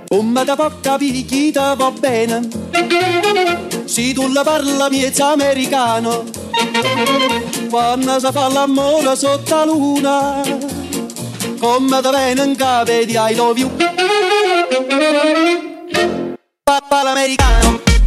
Come da può capire chi te va bene, se tu la parla miezza americano, quando si fa l'amore sotto la luna, come te viene in capo di I love you. Papà l'americano.